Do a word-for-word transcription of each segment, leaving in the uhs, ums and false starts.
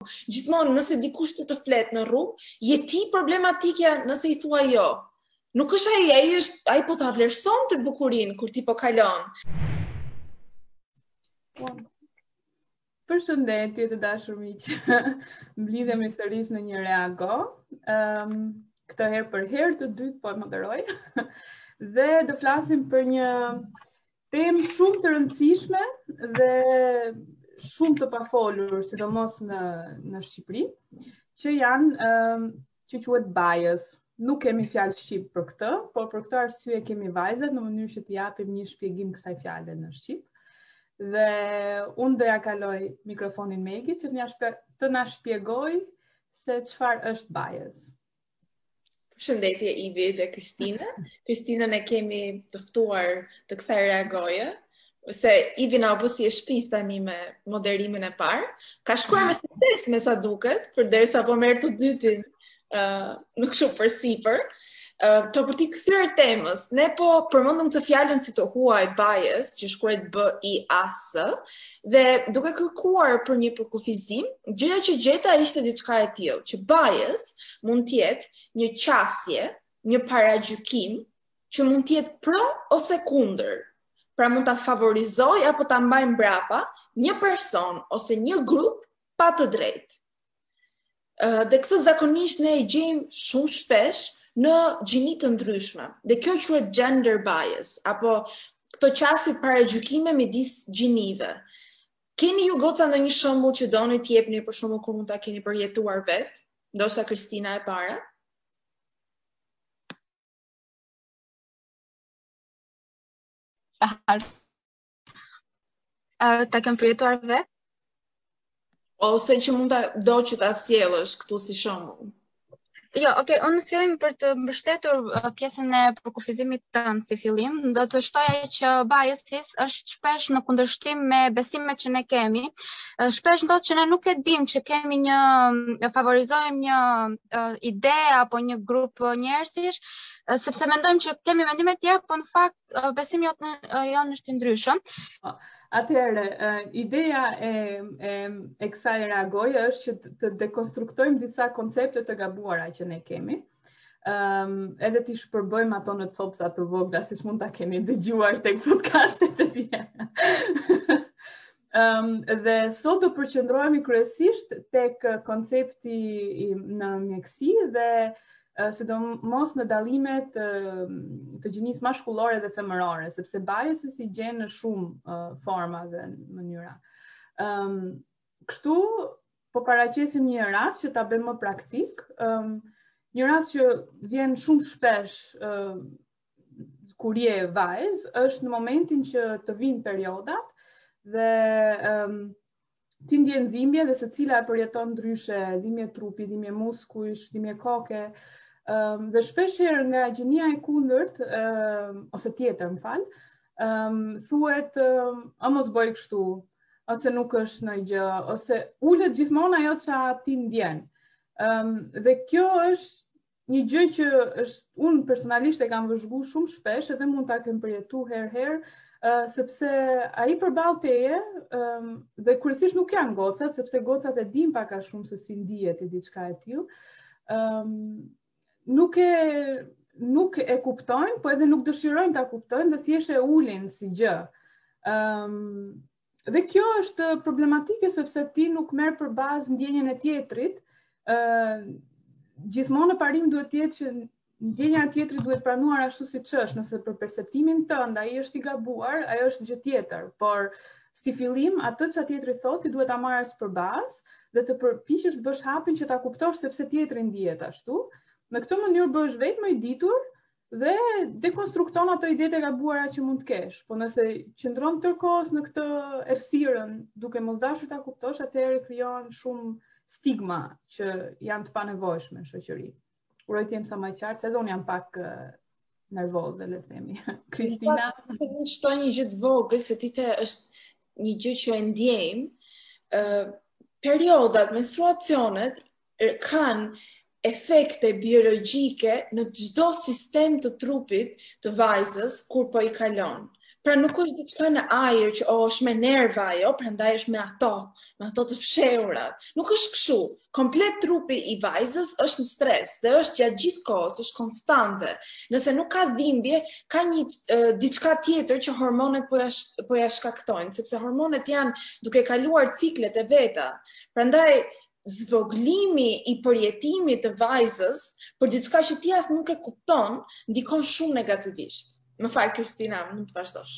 Gjithmonë nëse dikush të të flet në rrugë, je ti problematikja nëse i thua jo. Nuk është ai, ai është, ai po ta vlerëson të bukurinë kur ti po kalon. Përshëndetje të dashur miq. Mblidhemi sërish në një reago. Um, këtë herë për herë të dytë po e moderoj. Dhe do flasim për një temë shumë të rëndësishme dhe shumë të pafolur, sidomos në në Shqipëri, që janë um, që quhet bias. Nuk kemi fjalë shqip për këtë, por për këtë arsye kemi vajzat në mënyrë që t'i japim një shpjegim kësaj fjale në shqip. Dhe unë do ja kaloj mikrofonin Megit që të na shpjegoj se çfarë është bias. Përshëndetje Ivi dhe Kristina. Kristinën e kemi të ftuar të kësaj reagoje, se Ivi na u bë si e shtëpis tani me moderimin e parë. Ka shkuar me sukses me sa duket, përderisa po merr të dytin, uh, nuk shumë për sipër. Uh, po për t'i kthyer temës, ne po përmendëm të fjalën si të huaj bias, që shkruhet B I A S, dhe duke kërkuar për një përkufizim, gjëja që gjeta ishte diçka e tillë, që bias mund të jetë një qasje, një paragjykim që mund të jetë pro ose kundër. Pra mund ta favorizoj apo ta mbaj mbrapa një person ose një grup pa të drejtë. Uh, dhe këtë zakonisht ne e gjejmë shumë shpesh në gjini të ndryshme. Dhe kjo quhet gender bias, apo këto qasje paragjykime midis gjinive. Keni ju goca ndonjë shembull që doni t'i jepni, për shembull kur mund ta keni përjetuar vetë? Ndoshta Kristina e para. Uh, ta kem përjetuar vetë? Ose që mund ta do që ta sjellësh këtu si shembull. Jo, okay, unë në fillim për të mbështetur uh, pjesën e përkufizimit tënd si fillim, do të shtoja që biases është shpesh në kundërshtim me besimet që ne kemi. Uh, shpesh ndodh që ne nuk e dim që kemi një favorizojmë një uh, ide apo një grup njerëzish, uh, sepse mendojmë që kemi mendime të tjera, por në fakt uh, besimi jonë uh, jon është i ndryshëm. Atëherë, uh, ideja e, e, e kësaj reagoje është që të dekonstruktojmë disa koncepte të gabuara që ne kemi, um, edhe t'i shpërbëjmë ato në copsa të vogla, siç mund ta keni dëgjuar tek podcastet e tjera. um, dhe sot do përqendrohemi kryesisht tek koncepti në mjeksi dhe Uh, sidomos në dallimet uh, të gjinisë mashkullore dhe femërore, sepse biases i gjen në shumë uh, forma dhe mënyra. Um, kështu, po paraqesim një rast që ta bëjmë më praktik, um, një rast që vjen shumë shpesh uh, kur je vajzë, është në momentin që të vinë periodat dhe um, ti ndjen dhimbje dhe secila e përjeton ndryshe, dhimbje trupi, dhimbje muskujsh, dhimbje koke. Um, dhe shpesh herë nga gjinia e kundërt, um, ose tjetër, më fal, um, thuhet um, a mos bëj kështu, ose nuk është ndonjë gjë, ose ulet gjithmonë ajo që ti ndjen. Um, dhe kjo është një gjë që është unë personalisht e kam vëzhguar shumë shpesh edhe mund ta kem përjetuar herë-herë, uh, sepse ai përballë teje, um, dhe kryesisht nuk janë gocat, sepse gocat e din pak a shumë se si ndihet i diçka e tillë. Um, Nuk e, nuk e kuptojnë, po edhe nuk dëshirojnë ta kuptojnë dhe thjesht e ulin si gjë. Um, dhe kjo është problematike sepse ti nuk merr për bazë ndjenjen e tjetrit. Uh, gjithmonë në parim duhet të jetë që ndjenja e tjetrit duhet pranuar ashtu siç është, nëse për perceptimin tënd ai është i gabuar, ajo është gjë tjetër, por si fillim atë që tjetri thotë ti duhet ta marrësh për bazë dhe të përpiqesh të bësh hapin që ta kuptosh sepse tjetri ndihet ashtu. Në këtë mënyrë bëhesh vetë më i ditur dhe dekonstrukton ato idetë e gabuara që mund të kesh. Po nëse qëndron tërkohës në këtë errësirën duke mos dashur ta kuptosh, atëherë krijon shumë stigma që janë të panevojshme në shoqëri. Uroj të jem sa më qartë, se edhe unë jam pak uh, nervoze, le të themi. Kristina, të mund të shtoj një gjë të vogël, se ti the është një gjë që e ndjejmë. Uh, periodat, menstruacionet kanë efekte biologjike në çdo sistem të trupit të vajzës kur po i kalon. Pra nuk është diçka në ajër që o është me nerva ajo, prandaj është me ato, me ato të fshehura. Nuk është kështu. Komplet trupi i vajzës është në stres dhe është gjatë gjithë kohës, është konstante. Nëse nuk ka dhimbje, ka një uh, diçka tjetër që hormonet po ja po ja shkaktojnë, sepse hormonet janë duke kaluar ciklet e veta. Prandaj zvoglimi i përjetimit të vajzës për diçka që ti as nuk e kupton, ndikon shumë negativisht. Më fal Kristina, mund të vazhdosh.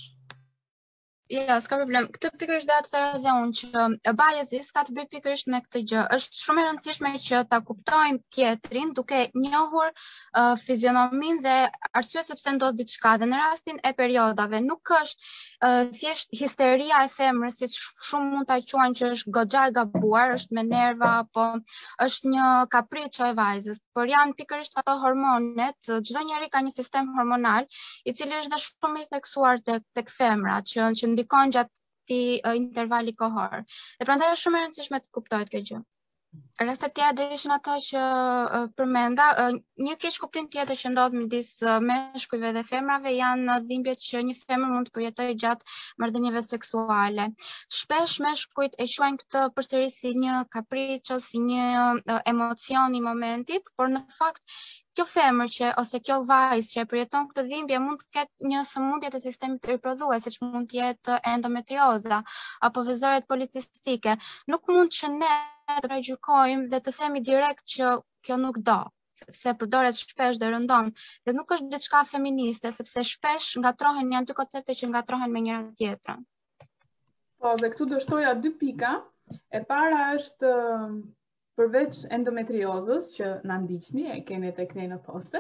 Ja, s'ka problem. Këtë pikërisht do të thënë edhe unë që biasi s'ka të bëjë pikërisht me këtë gjë. Është shumë e rëndësishme që ta kuptojmë tjetrin duke njohur uh, fizionominë dhe arsye sepse ndodh diçka. Dhe në rastin e periodave nuk është uh, thjesht histeria e femrës, si shumë mund ta quajnë që është goxha e gabuar, është me nerva apo është një kapriço e vajzës, por janë pikërisht ato hormonet. Çdo njeri ka një sistem hormonal i cili është dhe shumë i theksuar tek tek femrat që, që ndikon gjatë këtij uh, intervali kohor. Dhe prandaj është shumë e rëndësishme të kuptohet kjo gjë. Rastet tjera do ishin ato që uh, përmenda, uh, një keq kuptim tjetër që ndodh midis uh, meshkujve dhe femrave janë dhimbjet që një femër mund të përjetojë gjatë marrëdhënieve seksuale. Shpesh meshkujt e quajnë këtë përsëri si një kapriço, si një uh, emocion i momentit, por në fakt kjo femër që ose kjo vajzë që e përjeton këtë dhimbje mund të ketë një sëmundje të sistemit riprodhues, siç mund të jetë endometrioza apo vezëret policistike. Nuk mund që ne të gjykojmë dhe të themi direkt që kjo nuk do, sepse përdoret shpesh dhe rëndon. Dhe nuk është diçka feministe, sepse shpesh ngatrohen, janë dy koncepte që ngatrohen me njëra tjetrën. Po, dhe këtu do shtoja dy pika. E para është përveç endometriozës që na ndiqni, e keni tek ne në poste,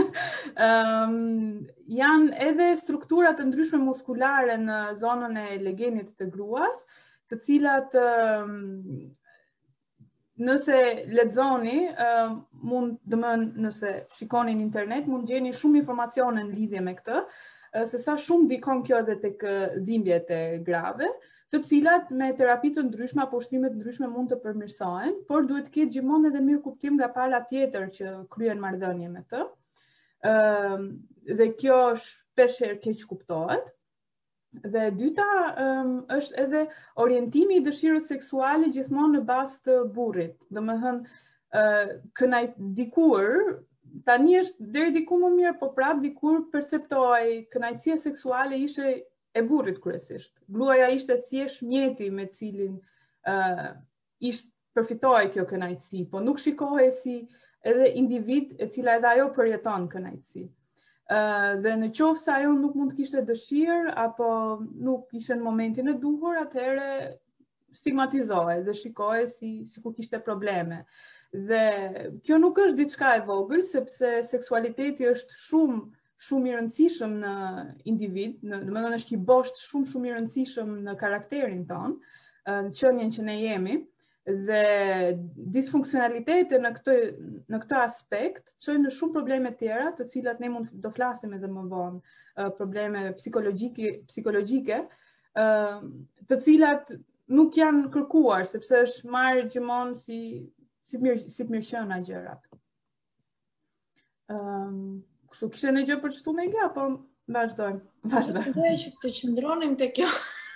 um, janë edhe struktura të ndryshme muskulare në zonën e legenit të gruas, të cilat um, nëse lexoni, um, mund dëmën nëse shikoni në internet, mund gjeni shumë informacione në lidhje me këtë, uh, se sa shumë dikon kjo edhe tek dhimbjet e grave, të cilat me terapi të ndryshme apo ushtrime të ndryshme mund të përmirësohen, por duhet të ketë gjithmonë edhe mirë kuptim nga pala tjetër që kryen marrëdhënie me të. Ëm dhe kjo shpesh herë keq kuptohet. Dhe dyta um, është edhe orientimi i dëshirës seksuale gjithmonë në bazë të burrit. Domethënë, uh, kënaj dikur tani është deri diku më mirë, po prap dikur perceptohej kënaqësia seksuale ishte e burrit kryesisht. Gruaja ishte thjesht mjeti me cilin uh, ishte përfitohej kjo kënaqësi, po nuk shikohej si edhe individ e cila edhe ajo përjeton kënaqësi. Uh, dhe në qoftë se ajo nuk mund të kishte dëshirë apo nuk ishte në momentin e duhur, atëherë stigmatizohej dhe shikohej si sikur kishte probleme. Dhe kjo nuk është diçka e vogël, sepse seksualiteti është shumë shumë i rëndësishëm në individ, në, do të thonë është i boshtë shumë shumë i rëndësishëm në karakterin ton, në qenien që ne jemi, dhe disfunksionaliteti në këtë në këtë aspekt çojnë në shumë probleme tjera, të cilat ne mund do flasim edhe më vonë, probleme psikologjike psikologjike, të cilat nuk janë kërkuar sepse është marrë gjithmonë si si mirë si mirëqenia gjërat. Ëm Kështu kishe në gjë për çtu me gjë, apo vazhdojmë? Vazhdojmë. Doja që të qëndronim te kjo.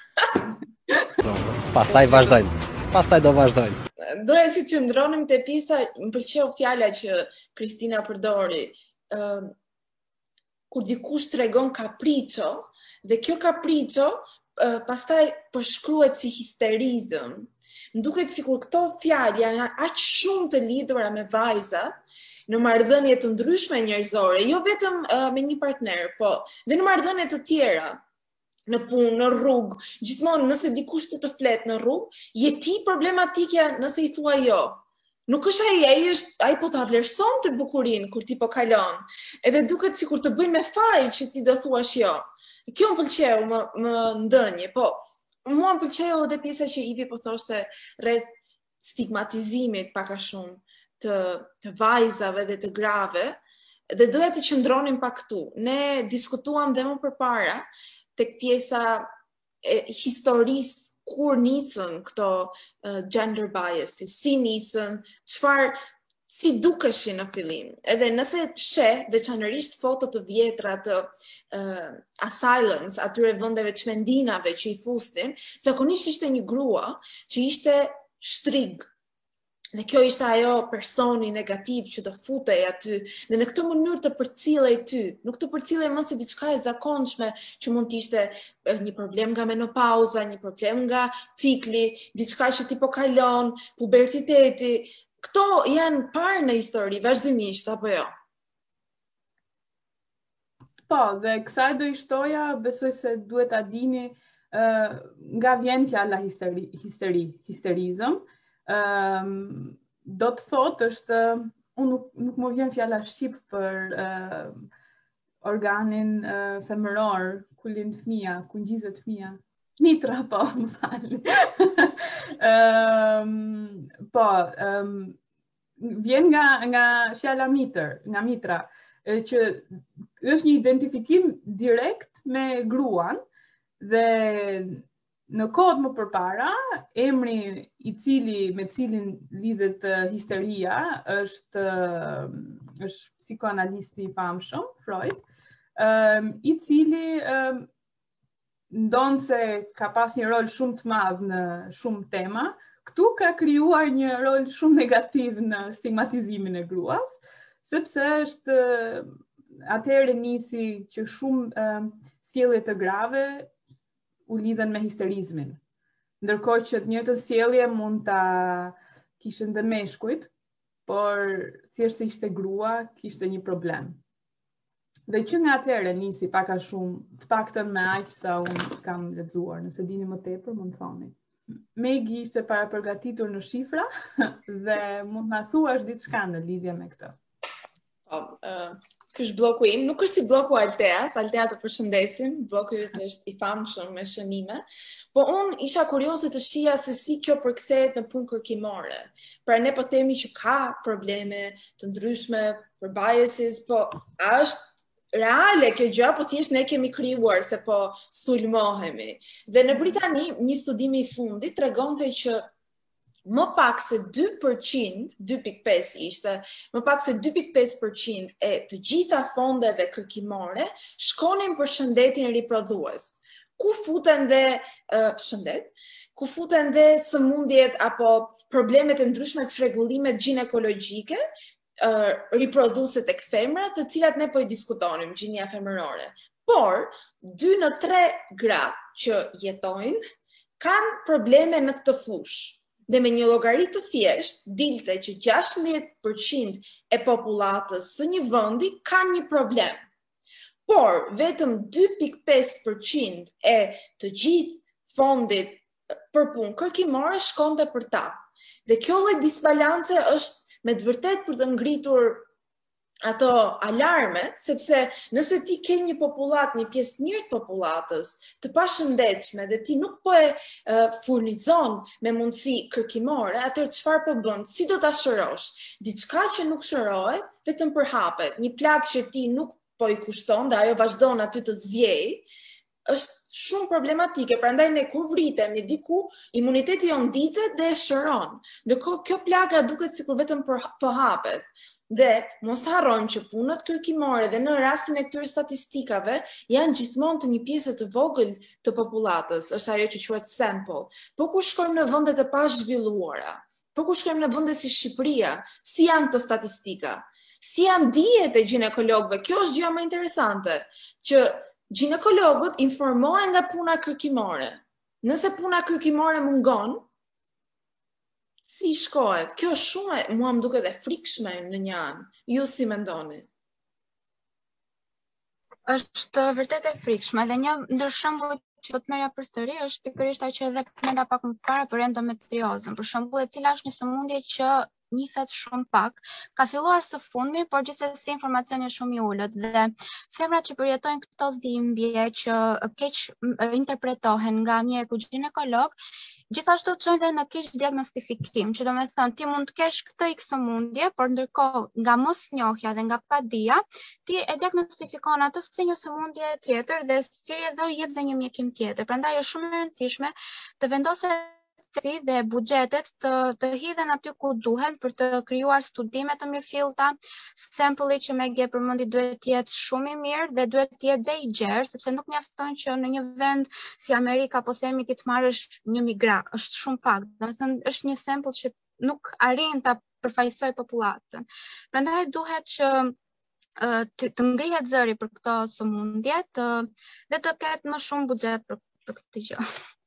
Pastaj vazhdojmë. Pastaj do vazhdojmë. Doja që të qëndronim te pjesa, më pëlqeu fjala që Kristina përdori. Ë uh, kur dikush tregon kapriço, dhe kjo kapriço uh, pastaj përshkruhet si histerizëm. Më duket sikur këto fjalë janë aq shumë të lidhura me vajzat në marrëdhënie të ndryshme njerëzore, jo vetëm uh, me një partner, po dhe në marrëdhënie të tjera, në punë, në rrugë, gjithmonë nëse dikush të të flet në rrugë, je ti problematikja nëse i thua jo. Nuk është ai, ai është, ai po ta vlerëson të bukurinë kur ti po kalon. Edhe duket sikur të bëjnë me faj që ti do thuash jo. Kjo më pëlqeu, më më ndënje, po mua më pëlqeu edhe pjesa që Ivi po thoshte rreth stigmatizimit pak a shumë të të vajzave dhe të grave, dhe doja të qëndronim pak këtu. Ne diskutuam dhe më përpara tek pjesa e historisë kur nisën këto uh, gender biases, si nisën, çfarë si dukeshin në fillim. Edhe nëse sheh veçanërisht foto të vjetra të uh, asylums, atyre vendeve çmendinave që i fusnin, zakonisht ishte një grua që ishte shtrig. Dhe kjo ishte ajo personi negativ që të futej aty, dhe në këtë mënyrë të përcillej ty, nuk të përcillej më si diçka e zakonshme që mund të ishte një problem nga menopauza, një problem nga cikli, diçka që ti po kalon, pubertiteti. Këto janë parë në histori, vazhdimisht, apo jo? Po, dhe kësaj do i shtoja, besoj se duhet ta dini uh, nga vjen fjala histeri, histeri, histerizëm. Um, do të thotë është, unë nuk, nuk më vjen fjala shqip për uh, organin uh, femëror, ku lind fëmia, ku ngjizet fëmia. Mitra, po, më falni. um, po, um, vjen nga, nga fjala mitër, nga mitra, që është një identifikim direkt me gruan, dhe në kohët më përpara, emri i cili me cilin lidhet uh, histeria është, uh, është psikoanalisti i famshëm, Freud, um, i cili um, ndonë se ka pas një rol shumë të madh në shumë tema, këtu ka krijuar një rol shumë negativ në stigmatizimin e gruas, sepse është atëherë nisi që shumë uh, sjellje të grave u lidhen me histerizmin. Ndërkohë që të njëjtën sjellje mund ta kishin dhe meshkujt, por thjesht se ishte grua, kishte një problem. Dhe që nga atëherë nisi pak a shumë, të paktën me aq sa unë kam lexuar, nëse dini më tepër mund të thoni. Megi ishte para përgatitur në shifra dhe mund të na thuash diçka në lidhje me këtë. Po, uh, ky është bloku im, nuk është si bloku Alteas, Altea të përshëndesim, bloku yt është i famshëm me shënime, po unë isha kurioze të shija se si kjo përkthehet në punë kërkimore. Pra ne po themi që ka probleme të ndryshme për biases, po a është reale kjo gjë, po thjesht ne kemi krijuar se po sulmohemi. Dhe në Britani, një studim i fundit tregonte që më pak se dy përqind, dy pikë pesë ishte, më pak se dy pikë pesë përqind e të gjitha fondeve kërkimore shkonin për shëndetin riprodhues. Ku futen dhe uh, shëndet, ku futen dhe sëmundjet apo problemet e ndryshme të çrregullimet ginekologjike, Uh, riprodhuese tek femrat, të cilat ne po i diskutonim, gjinia femërore. Por, dy në tre gra që jetojnë kanë probleme në këtë fushë. Dhe me një llogari të thjeshtë, dilte që gjashtëdhjetë përqind e popullatës së një vendi kanë një problem. Por, vetëm dy pikë pesë përqind e të gjithë fondit për punë kërkimore shkonte për ta. Dhe kjo lloj disbalance është me të vërtet për të ngritur ato alarmet, sepse nëse ti ke një popullat, një pjesë mirë të popullatës, të pashëndetshme dhe ti nuk po e uh, furnizon me mundësi kërkimore, atëherë çfarë po bën? Si do ta shërosh? Diçka që nuk shërohet, vetëm përhapet. Një plagë që ti nuk po i kushton dhe ajo vazhdon aty të zjej, është shumë problematike, prandaj ne kur vritemi diku, imuniteti jon ndizet dhe e shëron. Ndërkohë kjo plaga duket sikur vetëm po hapet. Dhe mos të harrojmë që punët kërkimore dhe në rastin e këtyre statistikave janë gjithmonë të një pjesë të vogël të popullatës, është ajo që quhet sample. Po kur shkojmë në vende të pazhvilluara, po kur shkojmë në vende si Shqipëria, si janë këto statistika? Si janë dijet e ginekologëve? Kjo është gjëja më interesante, që ginekologët informohen nga puna kërkimore. Nëse puna kërkimore mungon, si shkohet? Kjo është shumë, mua më duket e frikshme në një anë. Ju si mendoni? Është vërtet e frikshme dhe një ndër shembuj që do të merrja përsëri është pikërisht ajo që edhe përmenda pak më parë për endometriozën. Për shembull, e cila është një sëmundje që njihet shumë pak, ka filluar së fundmi, por gjithsesi informacioni është shumë i ulët dhe femrat që përjetojnë këto dhimbje që keq interpretohen nga mjeku ginekolog, gjithashtu çojnë dhe në keq diagnostifikim, që do me thënë ti mund të kesh këtë X sëmundje, por ndërkohë nga mosnjohja dhe nga padia, ti e diagnostifikon atë si një sëmundje tjetër dhe si do jep dhe një mjekim tjetër. Prandaj është shumë e rëndësishme të vendoset si dhe buxhetet të, të hidhen aty ku duhen për të krijuar studime të mirëfillta. Sample-i që me gje përmendi duhet të jetë shumë i mirë dhe duhet të jetë dhe i gjerë, sepse nuk mjafton që në një vend si Amerika po themi ti të marrësh një migrant, është shumë pak. Domethënë është një sample që nuk arrin ta përfaqësoj popullatën. Prandaj duhet që të, të ngrihet zëri për këto sëmundje, të dhe të ketë më shumë buxhet për, për këtë gjë.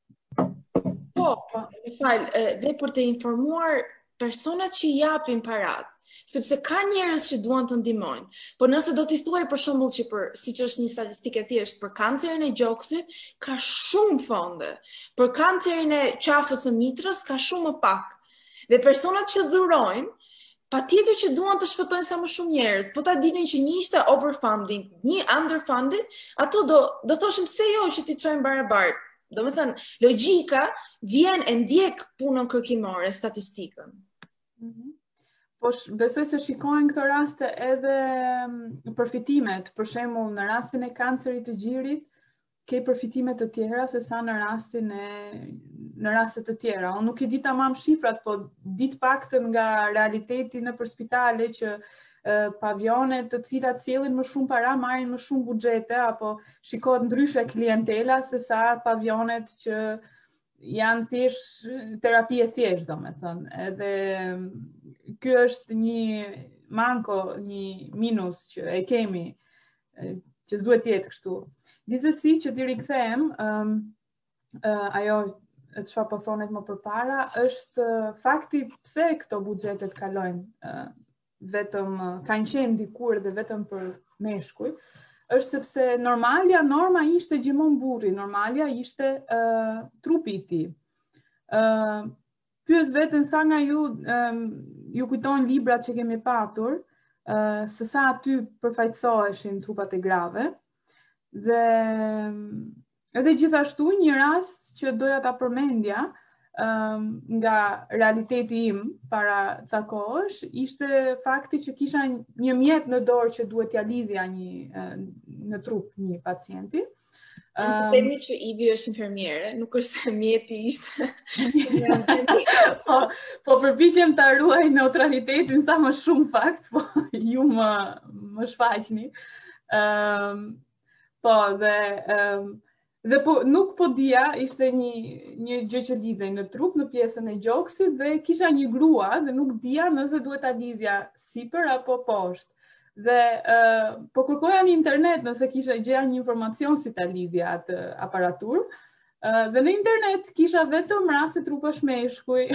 Po, më fal, dhe për të informuar personat që japin parat, sepse ka njerëz që duan të ndihmojnë. Po nëse do t'i thuaj për shembull që për siç është një statistike thjesht për kancerin e gjoksit, ka shumë fonde. Për kancerin e qafës së mitrës ka shumë më pak. Dhe personat që dhurojnë, patjetër që duan të shpëtojnë sa më shumë njerëz, po ta dinin që një ishte overfunding, një underfunding, ato do do thoshim pse jo që ti çojmë barabartë. Do me thënë, logjika vjen e ndjek punën kërkimore, statistikën. Mm-hmm. Po besoj se shikojnë këto raste edhe përfitimet, për shembull në rastin e kancerit të gjirit, ke përfitimet të tjera se sa në rastin e në raste të tjera. Unë nuk i di tamam shifrat, po di të paktën nga realiteti nëpër spitale që pavionet të cilat sjellin më shumë para marrin më shumë buxhete apo shikohet ndryshe klientela se sa pavionet që janë thjesht terapi e thjesht, domethënë. Edhe ky është një manko, një minus që e kemi, që s'duhet të jetë kështu. Gjithsesi që t'i rikthehem, um, uh, ajo çfarë po thonet më përpara është fakti pse këto buxhetet kalojnë uh, vetëm kanë qenë dikur dhe vetëm për meshkuj, është sepse normalja, norma ishte gjithmonë burri, normalja ishte uh, trupi i tij. Uh, Pyes veten sa nga ju um, ju kujtojnë librat që kemi patur, uh, se sa aty përfaqësoheshin trupat e grave. Dhe edhe gjithashtu një rast që doja ta përmendja, Um, nga realiteti im para ca kohësh, ishte fakti që kisha një mjet në dorë që duhet t'ja lidhja një uh, në trup një pacienti. Um, Themi që Ivi është infermiere, nuk është se mjeti ishte. po, po përpiqem ta ruaj neutralitetin sa më shumë fakt, po ju më më shfaqni. Um, po dhe um, Dhe po, nuk po dia, ishte një, një gjë që lidhej në trup, në pjesën e gjoksit, dhe kisha një grua dhe nuk dia nëse duhet ta lidhja sipër apo poshtë. Dhe uh, po kërkoja në internet nëse kisha gjeja një informacion si ta lidhja atë aparatur. Uh, dhe në internet kisha vetëm raste trupash meshkuj,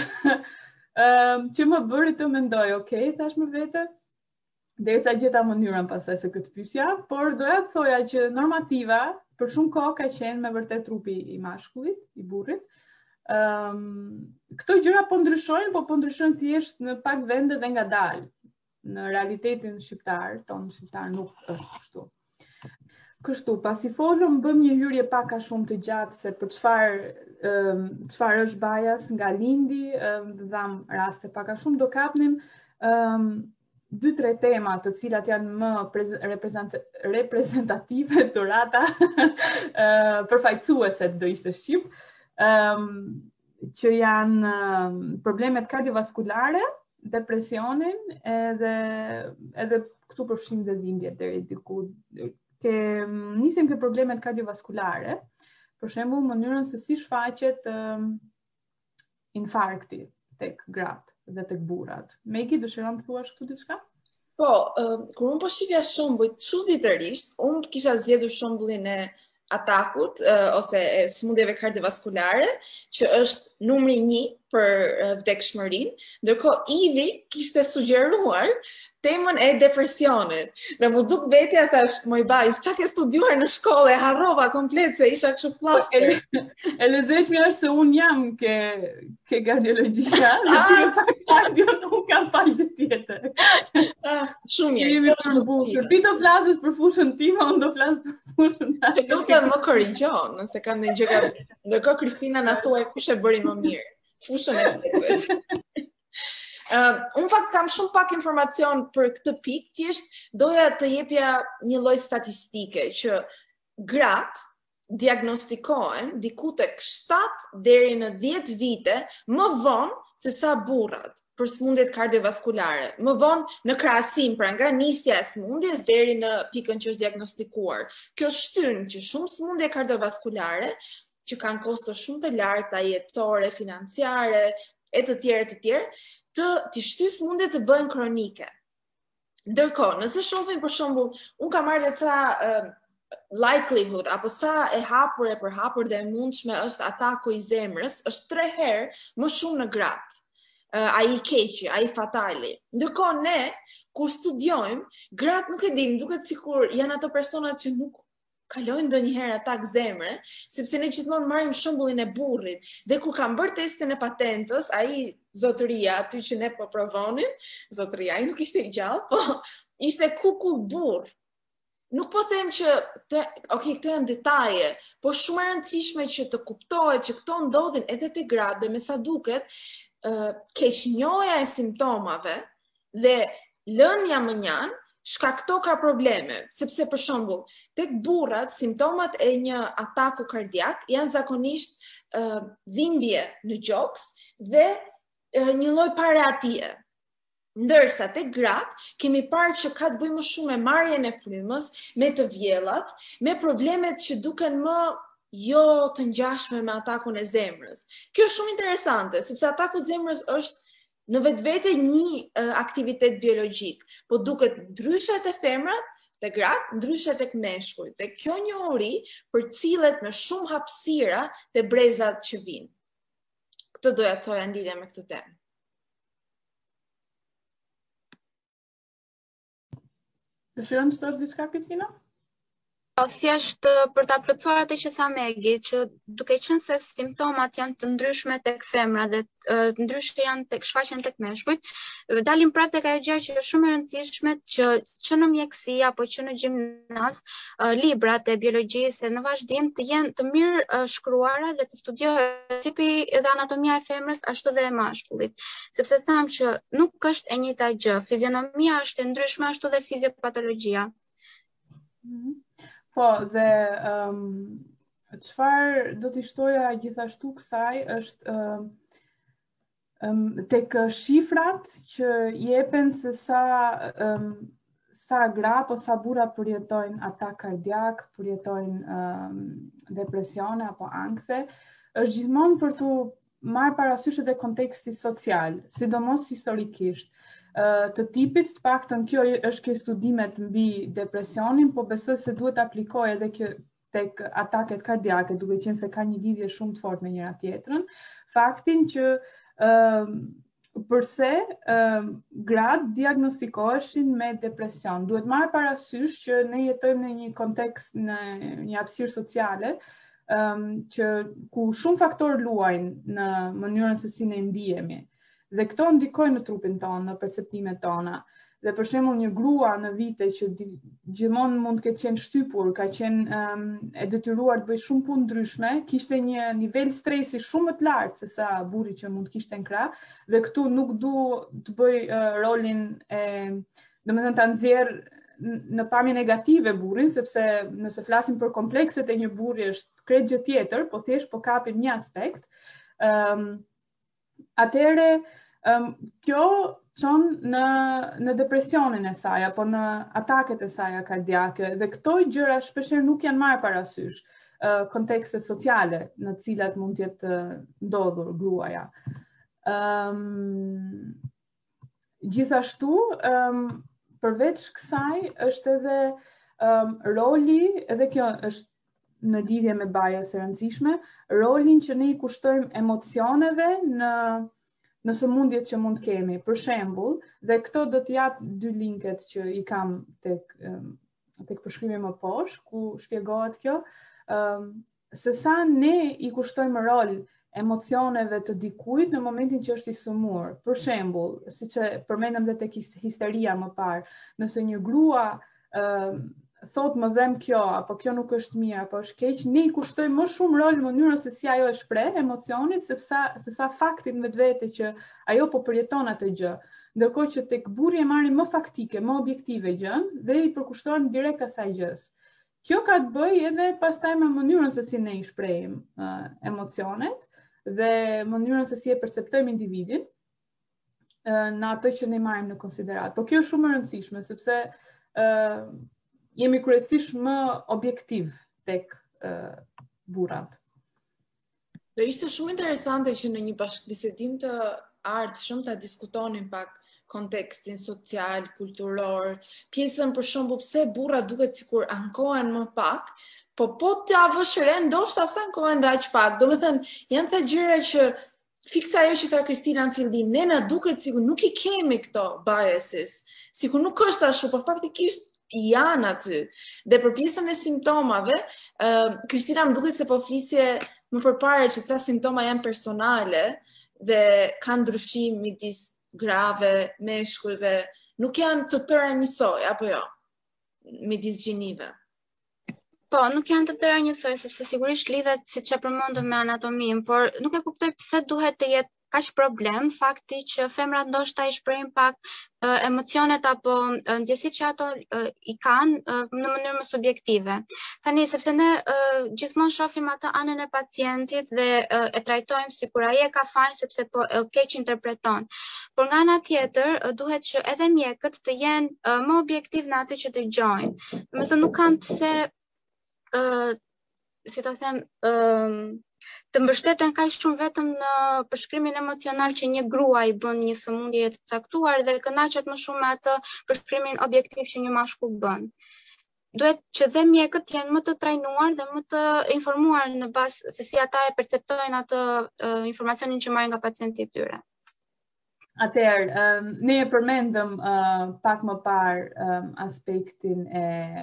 uh, që më bëri të mendoj, okay, thash me vete, derisa gjeta mënyrën pasaj se këtë pyesja, por doja të thoja që normativa për shumë kohë ka qenë me vërtet trupi i mashkullit, i burrit. Um, këto gjëra po ndryshojnë, po po ndryshojnë thjesht në pak vende dhe ngadalë. Në realitetin shqiptar, tonë shqiptar nuk është kështu. Kështu, pasi folëm, bëm një hyrje pak a shumë të gjatë se për çfarë um, çfarë është bias nga lindi, um, dham raste pak a shumë, do kapnim um, dy tre tema të cilat janë më reprezent reprezentative durata uh, përfaqësuese do ishte shqip, um, që janë um, problemet kardiovaskulare, depresionin edhe edhe këtu përfshim dhe dhimbjet deri diku. Ke nisim ke problemet kardiovaskulare, për shembull mënyrën se si shfaqet um, infarkti tek gratë dhe tek burrat. Megi, dëshiron të thuash këtu diçka? Po, uh, kur unë po shifja shembuj çuditërisht, unë kisha zgjedhur shembullin e atakut uh, ose e sëmundjeve kardiovaskulare, që është numri një për uh, vdekshmërinë, ndërkohë Ivi kishte sugjeruar temën e depresionit. Dhe mu duk vetja thash, moj bajs, qa ke studiuar në shkollë, e harrova komplet se isha kështu flaster. E lezetshme është se unë jam ke, ke kardiologjia, dhe pjesa kardio nuk kam pa gjë tjetër. Ah, shumë mirë. Jemi përmbushur. Ti do flasësh për fushën time, unë do flas për fushën tënde. Nuk të më korrigjon, nëse kam një gjë gabim. Ndërkohë Kristina na thuaj kush e bëri më mirë. Fushën e tjetër. Uh, unë fakt kam shumë pak informacion për këtë pikë, thjesht doja të jepja një lloj statistike që gratë diagnostikohen diku tek shtatë deri në dhjetë vite më vonë se sa burrat për sëmundjet kardiovaskulare. Më vonë në krahasim, pra nga nisja e sëmundjes deri në pikën që është diagnostikuar. Kjo shtyn që shumë sëmundje kardiovaskulare që kanë kosto shumë të larta jetësore, financiare, e të tjerë e të tjerë, të të shtyjë sëmundjet të bëhen kronike. Ndërkohë, nëse shohim për shembull, un kam marrë ca uh, likelihood apo sa e hapur e përhapur dhe e mundshme është ataku i zemrës, është tre herë më shumë në gratë. Uh, ai i keqi, ai fatali. Ndërkohë ne, kur studiojmë, gratë nuk e dim, duket sikur janë ato personat që nuk kalojnë ndonjëherë atak zemre, sepse ne gjithmonë marrim shembullin e burrit. Dhe kur kam bërë testin e patentës, ai zotëria aty që ne po provonim, zotëria, ai nuk ishte i gjallë, po ishte kukull burr. Nuk po them që, të, ok, këto janë detaje, po shumë e rëndësishme që të kuptohet që këto ndodhin edhe te gratë dhe me sa duket, Uh, keqnjohja e simptomave dhe lënia më njanë shkakto ka probleme, sepse për shembull, tek burrat simptomat e një ataku kardiak janë zakonisht uh, dhimbje në gjoks dhe uh, një lloj pareatie. Ndërsa tek gratë kemi parë që ka të bëjë më shumë me marrjen e frymës, me të vjellat, me problemet që duken më jo të ngjashme me atakun e zemrës. Kjo është shumë interesante, sepse ataku i zemrës është në vetvete një uh, aktivitet biologjik, po duket ndryshe te femrat, te gratë, ndryshe tek meshkujt. Dhe kjo njohuri përcillet me shumë hapësira te brezat që vinë. Këtë doja të thoja në lidhje me këtë temë. Dëshiron të thosh diçka, Kristina? Thjesht për ta plotësuar atë që tha Megi, që duke qenë se simptomat janë të ndryshme tek femra dhe uh, ndryshe janë tek shfaqen tek meshkujt, dalim prapë tek ajo gjë që është shumë e rëndësishme që që në mjeksi apo që në gjimnaz, uh, librat e biologjisë në vazhdim të jenë të mirë uh, shkruara dhe të studiohet tipi dhe anatomia e femrës ashtu dhe e mashkullit, sepse tham që nuk është e njëjta gjë, fizionomia është e ndryshme ashtu dhe fiziopatologjia. Mm-hmm. Po, dhe um, çfarë do t'i shtoja gjithashtu kësaj është um, um, tek shifrat që jepen se sa um, sa gra apo sa burra përjetojnë atak kardiak, përjetojnë um, depresione apo ankthe, është gjithmonë për t'u marrë parasysh edhe konteksti social, sidomos historikisht. Uh, të tipit, të paktën kjo është ke studimet mbi depresionin, po besoj se duhet aplikoj edhe kjo tek ataket kardiake, duke qenë se ka një lidhje shumë të fortë me njëra tjetrën, faktin që uh, përse uh, gratë diagnostikoheshin me depresion. Duhet marrë parasysh që ne jetojmë në një kontekst, në një hapësirë sociale, um, që ku shumë faktorë luajnë në mënyrën se si ne ndihemi. Dhe këto ndikojnë në trupin tonë, në perceptimet tona. Dhe për shembull një grua në vite që gjithmonë mund të ketë qenë shtypur, ka qenë um, e detyruar të bëjë shumë punë ndryshme, kishte një nivel stresi shumë më të lartë se sa burri që mund kishte në krah, dhe këtu nuk du të bëj uh, rolin e, domethënë ta nxjerr në pamje negative burrin, sepse nëse flasim për komplekset e një burri është krejt gjë tjetër, po thjesht po kapim një aspekt. Um, Atëre, um, kjo çon në në depresionin e saj apo në ataket e saj kardiake dhe këto gjëra shpeshherë nuk janë marrë parasysh, uh, kontekstet sociale në të cilat mund të jetë uh, ndodhur gruaja. Um, gjithashtu, um, përveç kësaj është edhe um, roli, edhe kjo është në lidhje me bias e rëndësishme, rolin që ne i kushtojmë emocioneve në në sëmundjet që mund kemi. Për shembull, dhe këto do të jap dy linket që i kam tek tek përshkrimi më poshtë, ku shpjegohet kjo, um, se sa ne i kushtojmë rol emocioneve të dikujt në momentin që është i sëmur. Për shembull, siç e përmendëm edhe tek histeria më parë, nëse një grua um, thot më dhem kjo, apo kjo nuk është mirë, apo është keq, ne i kushtojmë më shumë rol në mënyrën se si ajo e shpreh emocionin, sepse se sa faktin vetvete që ajo po përjeton atë gjë. Ndërkohë që tek burri e marrin më faktike, më objektive gjën dhe i përkushtohen direkt asaj gjës. Kjo ka të bëjë edhe pastaj me mënyrën se si ne i shprehim uh, emocionet dhe mënyrën se si e perceptojmë individin uh, në atë që ne marrim në konsiderat. Po kjo është shumë e rëndësishme sepse uh, jemi kryesisht më objektiv tek uh, burrat. Do ishte shumë interesante që në një bashkëbisedim të ardhshëm ta diskutonin pak kontekstin social, kulturor, pjesën për shembull pse burrat duket sikur ankohen më pak, po po t'ja vësh re ndoshta s'ankohen aq pak. Domethënë, janë të gjëra që fiksa ajo që tha Kristina në fillim, ne na duket sikur nuk i kemi këto biases, sikur nuk është ashtu, po faktikisht janë aty. Dhe për pjesën e simptomave, uh, Kristina më duket se po flisje më përpara që ca simptoma janë personale dhe kanë ndryshim midis grave, meshkujve, nuk janë të tëra njësoj, apo jo, midis gjinive. Po, nuk janë të tëra njësoj, sepse sigurisht lidhet si që përmendëm me anatomin, por nuk e kuptoj pse duhet të jetë kaq problem fakti që femrat ndoshta i shprehin pak uh, emocionet apo uh, ndjesitë që ato uh, i kanë uh, në mënyrë më subjektive. Tani sepse ne uh, gjithmonë shohim atë anën e pacientit dhe uh, e trajtojmë sikur ai e ka fajin sepse po uh, keq interpreton. Por nga ana tjetër uh, duhet që edhe mjekët të jenë uh, më objektiv në atë që dëgjojnë. Domethënë nuk kanë pse uh, si ta them uh, të mbështeten kaq shumë vetëm në përshkrimin emocional që një grua i bën një sëmundje të caktuar dhe kënaqet më shumë me atë përshkrimin objektiv që një mashkull bën. Duhet që dhe mjekët janë më të trajnuar dhe më të informuar në bazë se si ata e perceptojnë atë uh, informacionin që marrin nga pacienti i tyre. Atëherë, um, ne e përmendëm uh, pak më parë um, aspektin e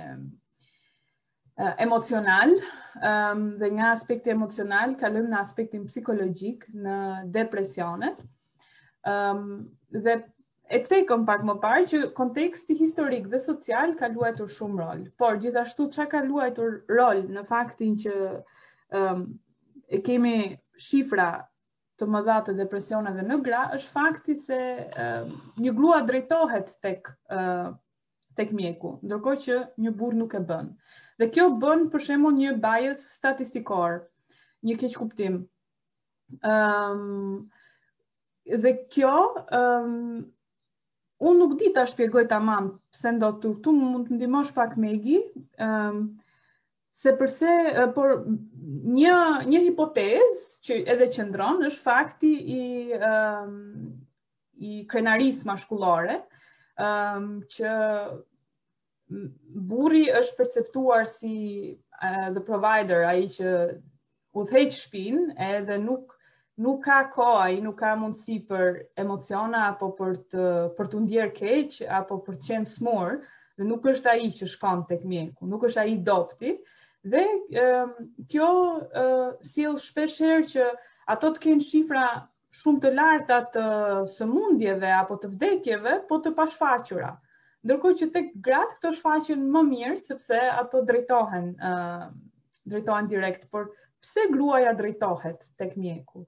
uh, emocional, um, dhe nga aspekti emocional kalojmë në aspektin psikologjik, në depresionet. Um, dhe e cekëm pak më parë që konteksti historik dhe social ka luajtur shumë rol, por gjithashtu çka ka luajtur rol në faktin që um, e kemi shifra të mëdha të depresioneve në gra, është fakti se um, një grua drejtohet tek uh, tek mjeku, ndërkohë që një burr nuk e bën. Dhe kjo bën për shembull një bias statistikor, një keq kuptim. Um, dhe kjo um, unë nuk di ta shpjegoj tamam pse ndodh këtu, këtu mund të ndihmosh pak Megi, um, se përse, uh, por një një hipotezë që edhe qëndron është fakti i um, i krenarisë mashkullore, um, që burri është perceptuar si uh, the provider, ai që udhëheq shtëpinë, edhe nuk nuk ka kohë, ai nuk ka mundësi për emociona apo për të për të ndjer keq apo për të qenë smur, dhe nuk është ai që shkon tek mjeku, nuk është ai dopti. Dhe uh, kjo uh, sjell shpesh herë që ato të kenë shifra shumë të larta të sëmundjeve apo të vdekjeve, po të pashfaqura. Ndërkohë që tek gratë këto shfaqen më mirë sepse ato drejtohen uh, drejtohen direkt, por pse gruaja drejtohet tek mjeku?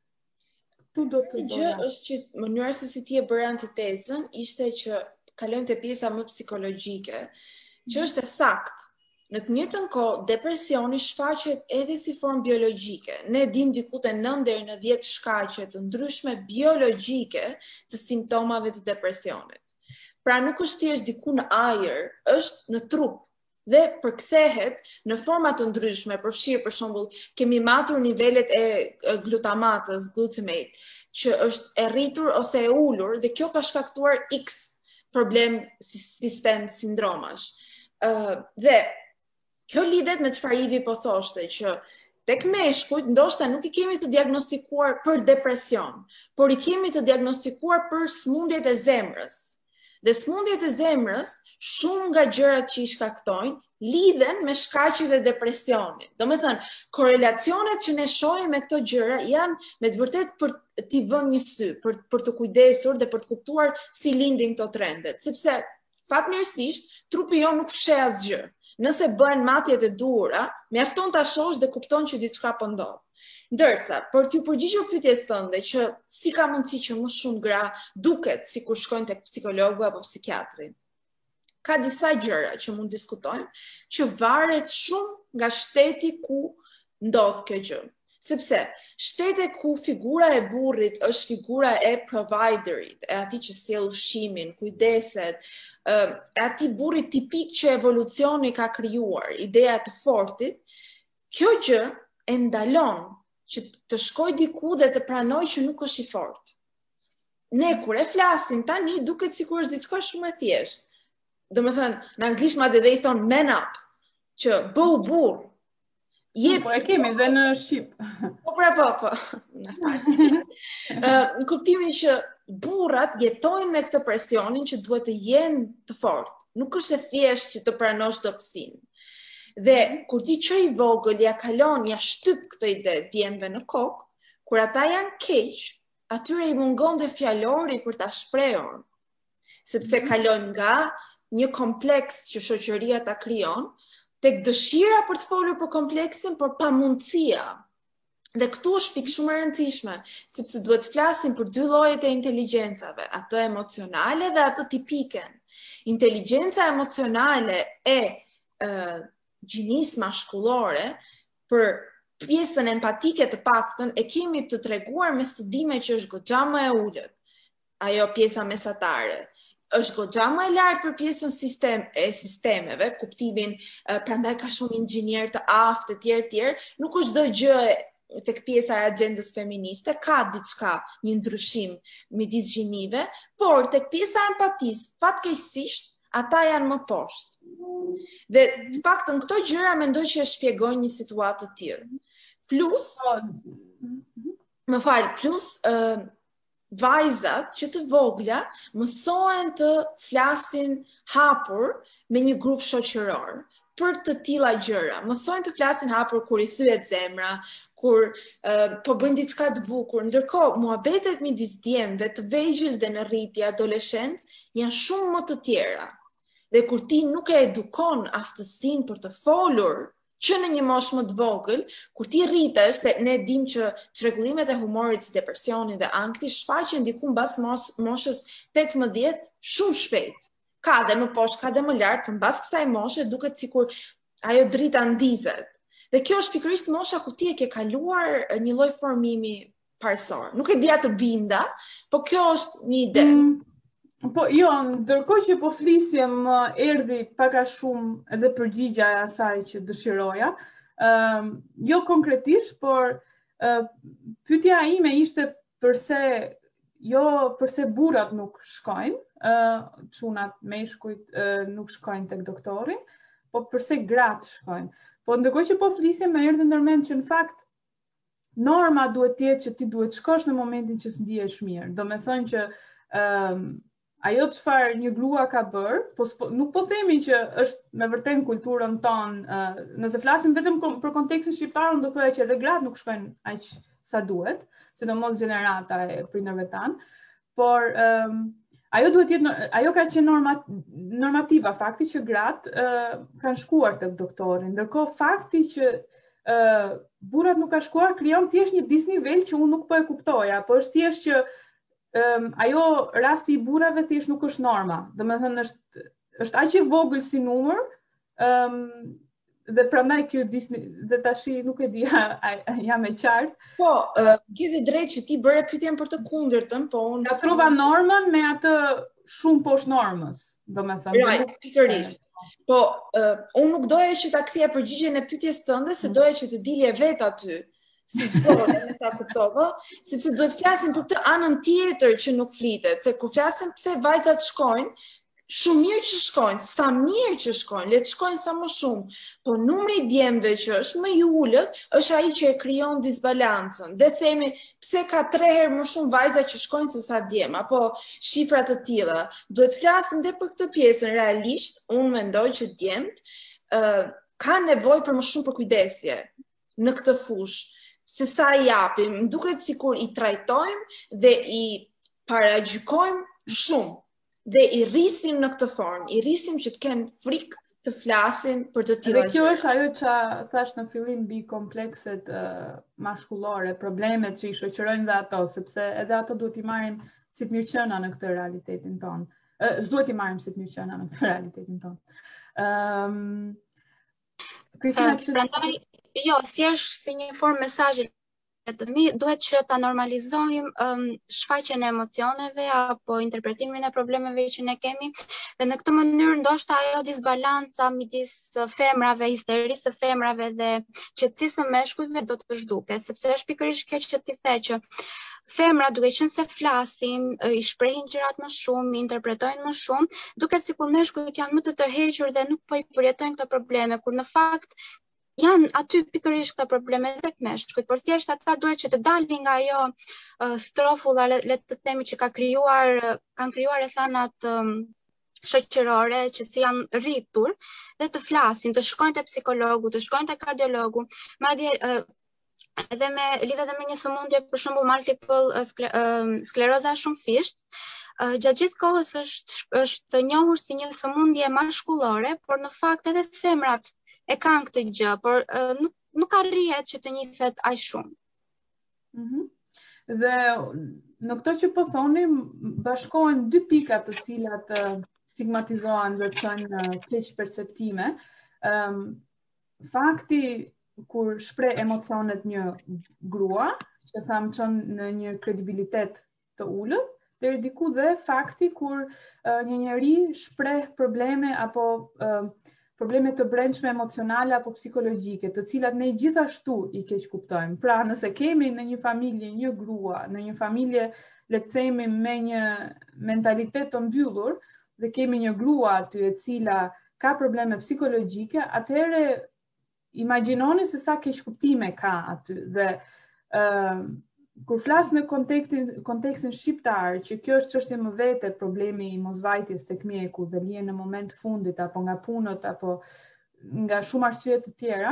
Tu do të gjë është që mënyra se si ti e bëre antitezën ishte që kalojmë te pjesa më psikologjike, që është e saktë. Në të njëjtën kohë, depresioni shfaqet edhe si formë biologjike. Ne dim diku te nëntë deri në dhjetë shkaqe të ndryshme biologjike të simptomave të depresionit. Pra nuk është thjesht diku në ajër, është në trup dhe përkthehet në forma të ndryshme, përfshirë për shembull, kemi matur nivelet e glutamatës, glutamate, që është e rritur ose e ulur dhe kjo ka shkaktuar X problem sistem sindromash. Uh, dhe kjo lidhet me çfarë Ivi po thoshte, që tek meshkujt ndoshta nuk i kemi të diagnostikuar për depresion, por i kemi të diagnostikuar për sëmundjet e zemrës. Dhe sëmundjet e zemrës, shumë nga gjërat që i shkaktojnë, lidhen me shkaqjet e depresionit. Do me thënë, korelacionet që ne shohim me këto gjëra janë me të vërtet për t'i vënë një sy, për, për të kujdesur dhe për të kuptuar si lindin këto trendet. Sepse, fatmirësisht, trupi jo nuk fsheh asgjë. Nëse bëhen matjet e duhura, mjafton ta shohësh dhe kupton që diçka po ndodh. Ndërsa, për t'ju përgjigjur pyetjes tënde që si ka mundësi që më shumë gra duket sikur shkojnë tek psikologu apo psikiatri. ka disa gjëra që mund diskutojmë, që varet shumë nga shteti ku ndodh kjo gjë. Sepse shtete ku figura e burrit është figura e providerit, e ati që sjell ushqimin, kujdeset, e ati burrit tipik që evolucioni ka krijuar, ideja të fortit, kjo gjë e ndalon që të shkoj diku dhe të pranoj që nuk është i fortë. Ne kur e flasim tani duket sikur është diçka shumë e thjeshtë. Domethënë, në anglisht madje dhe i thon man up, që bëu burr. Je, po e kemi dhe në Shqip. Po pra po, po. Në kuptimin që burrat jetojnë me këtë presionin që duhet të jenë të fortë. Nuk është e thjeshtë që të pranosh dobësinë. Dhe kur ti që i vogël ja kalon, ja shtyp këtë ide djemve në kokë, kur ata janë keq, atyre i mungon dhe fjalori për ta shprehur. Sepse kalojmë nga një kompleks që shoqëria ta krijon, tek dëshira për të folur për kompleksin, por pa mundësia. Dhe këtu është pikë shumë e rëndësishme, sepse duhet të flasim për dy llojet e inteligjencave, atë emocionale dhe atë tipike. Inteligjenca emocionale e uh, gjinisë mashkullore, për pjesën empatike të paktën, e kemi të treguar me studime që është goxha më e ulët. Ajo pjesa mesatare është goxha më e lartë për pjesën sistem, e sistemeve, kuptimin, uh, prandaj ka shumë inxhinier të aftë, të tjerë tjerë, nuk është çdo gjë tek pjesa e agjendës feministe, ka diçka, një ndryshim midis gjinive, por tek pjesa e empatisë, fatkeqësisht, ata janë më poshtë. Dhe të paktën këto gjëra mendoj që e shpjegojnë një situatë të tillë. Plus, më fal, plus uh, vajzat që të vogla mësohen të flasin hapur me një grup shoqëror për të tilla gjëra. Mësojnë të flasin hapur kur i thyet zemra, kur uh, po bëjnë diçka të bukur. Ndërkohë, muhabetet midis djemve të vegjël dhe në rritje adoleshencë janë shumë më të tjera. Dhe kur ti nuk e edukon aftësinë për të folur, që në një moshë më të vogël, kur ti rritesh, se ne dim që çrregullimet e humorit si depresioni dhe ankthi shfaqen diku mbas moshës tetëmbëdhjetë shumë shpejt. Ka dhe më poshtë, ka dhe më lart, por mbas kësaj moshe duket sikur ajo drita ndizet. Dhe kjo është pikërisht mosha ku ti e ke kaluar një lloj formimi parësor. Nuk e dia të binda, po kjo është një ide. Mm. Po, jo, ndërkohë që po flisjem, erdhi pak a shumë edhe përgjigja e asaj që dëshiroja. Uh, jo konkretisht, por uh, pyetja ime ishte përse jo përse burrat nuk shkojnë, uh, çunat meshkujt uh, nuk shkojnë tek doktori, po përse gratë shkojnë. Po ndërkohë që po flisjem, më erdhi ndërmend që në fakt norma duhet të jetë që ti duhet shkosh në momentin që s'ndihesh mirë. Do me thënë që um, ajo çfarë një grua ka bërë, po nuk po themi që është me vërtet në kulturën tonë, uh, nëse flasim vetëm për kontekstin shqiptar, do thoya që edhe gratë nuk shkojnë aq sa duhet, sidomos gjenerata e prindërve tan, por um, ajo duhet jetë, ajo ka qenë norma, normativa fakti që gratë uh, kanë shkuar tek doktori, ndërkohë fakti që uh, burrat nuk kanë shkuar krijon thjesht një disnivel që unë nuk po e kuptoja, po është thjesht që Um, ajo rasti i burrave thjesht nuk është norma. Domethënë është është aq i vogël si numër, um, dhe prandaj ky Disney dhe tashi nuk e di a, a jam e qartë. Po, uh, gjithë drejt që ti bëre pyetjen për të kundërtën, po unë ja trova normën me atë shumë poshtë normës, domethënë. Right, pikërisht. Po, uh, unë nuk doja që ta kthija përgjigjen e pyetjes tënde, se doja që të dilje vet aty. Si të po, në sa kuptova, sepse duhet flasim për këtë anën tjetër që nuk flitet, se kur flasim pse vajzat shkojnë, shumë mirë që shkojnë, sa mirë që shkojnë, le të shkojnë sa më shumë, po numri i djemve që është më i ulët, është ai që e krijon disbalancën. Dhe themi, pse ka tre herë më shumë vajza që shkojnë se sa djem, apo shifra të tilla. Duhet flasim edhe për këtë pjesën realisht, unë mendoj që djemt uh, kanë nevojë për më shumë për kujdesje në këtë fushë. Se sa i japim, më duket sikur i trajtojmë dhe i paragjykojmë shumë dhe i rrisim në këtë formë, i rrisim që të kenë frikë të flasin për të Dhe tilla kjo gjëra. është ajo që thash në fillim mbi komplekset uh, mashkullore, problemet që i shoqërojnë dhe ato, sepse edhe ato duhet i marrim si të mirëqëna në këtë realitetin tonë. Uh, S'duhet i marrim si të mirëqëna në këtë realitetin tonë. Um, Kristina, Uh, kështë... Prandaj, jo, thjesht si një formë mesazhi të mi, duhet që ta normalizojmë um, shfaqjen e emocioneve apo interpretimin e problemeve që ne kemi, dhe në këtë mënyrë ndoshta ajo disbalanca midis femrave, histerisë së femrave dhe qetësisë së meshkujve do të zhduket, sepse është pikërisht kjo që ti the që femra duke qenë se flasin, i shprehin gjërat më shumë, i interpretojnë më shumë, duket sikur meshkujt janë më të tërhequr dhe nuk po i përjetojnë këto probleme, kur në fakt janë aty pikërisht këto probleme tek meshkujt, por thjesht ata duhet që të dalin nga ajo uh, strofulla, le, le të themi, që ka krijuar kanë krijuar rrethanat um, shoqërore që si janë rritur, dhe të flasin, të shkojnë te psikologu, të shkojnë te kardiologu, madje uh, edhe me lidhet edhe me një sëmundje, për shembull multiple uh, skler, uh, skleroza shumë fisht. Uh, gjatë gjithë kohës është është njohur si një sëmundje mashkullore, por në fakt edhe femrat e kanë këtë gjë, por uh, nuk nuk arrihet që të njihet aq shumë. Mm-hmm. Dhe në këto që po thoni, bashkohen dy pika të cilat uh, stigmatizohen dhe çojnë uh, keq perceptime. Um, fakti kur shpreh emocionet një grua, që tham çon në një kredibilitet të ulët, deri diku dhe fakti kur uh, një njeri shpreh probleme apo uh, probleme të brendshme emocionale apo psikologjike, të cilat ne gjithashtu i keq kuptojmë. Pra, nëse kemi në një familje një grua, në një familje, le të themi, me një mentalitet të mbyllur, dhe kemi një grua aty e cila ka probleme psikologjike, atëherë imagjinoni se sa keq kuptime ka aty. Dhe uh, kur flas në kontekstin kontekstin shqiptar, që kjo është çështje më vete, problemi i mosvajtjes tek mjeku dhe lihen në moment fundit apo nga punët apo nga shumë arsye të tjera,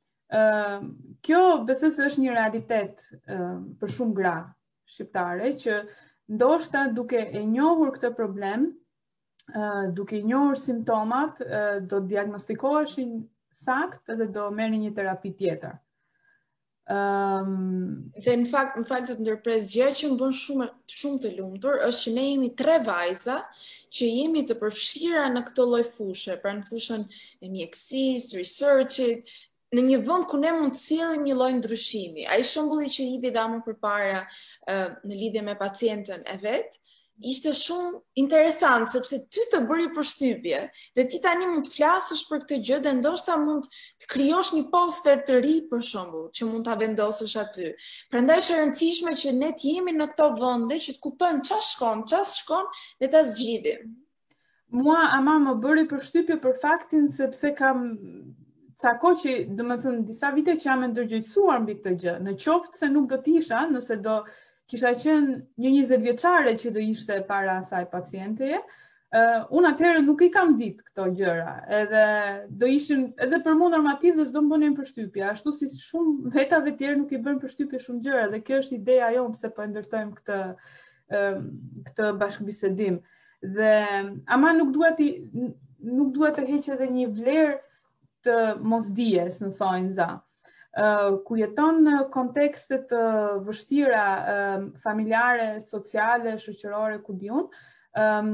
uh, kjo besoj se është një realitet uh, për shumë gra shqiptare që ndoshta duke e njohur këtë problem, uh, duke i njohur simptomat, uh, do diagnostikoheshin sakt dhe do merrnin një terapi tjetër. Um, dhe në fakt, në fakt të ndërpres, gjë që më bën shumë shumë të lumtur është që ne jemi tre vajza që jemi të përfshira në këtë lloj fushe, pra në fushën e mjekësisë, researchit, në një vend ku ne mund të sillim një lloj ndryshimi. Ai shembulli që i dha më përpara uh, në lidhje me pacientën e vet, ishte shumë interesant, sepse ty të bëri përshtypje dhe ti tani mund të flasësh për këtë gjë dhe ndoshta mund të krijosh një poster të ri, për shembull, që mund ta vendosësh aty. Prandaj është e rëndësishme që ne të jemi në këto vende që të kuptojmë çfarë shkon, çfarë shkon dhe ta zgjidhim. Mua ama më bëri përshtypje për faktin sepse kam ca kohë që, domethënë, disa vite që jam e ndërgjegjësuar mbi këtë gjë. Në qoftë se nuk do të isha, nëse do kisha qenë një njëzet vjeçare që do ishte para asaj pacienteje, uh, unë atëherë nuk i kam ditë këto gjëra, edhe do ishin, edhe për mua normativ dhe s'do më bënin përshtypje, ashtu si shumë vetave tjerë nuk i bën përshtypje shumë gjëra, dhe kjo është ideja jonë pse po e ndërtojmë këtë, uh, këtë bashkëbisedim. Dhe ama nuk duhet i, nuk duhet të heqë edhe një vlerë të mosdijes, në thonjë za. Uh, ku jeton në kontekste të uh, vështira uh, familjare, sociale, shoqërore, ku diun, um,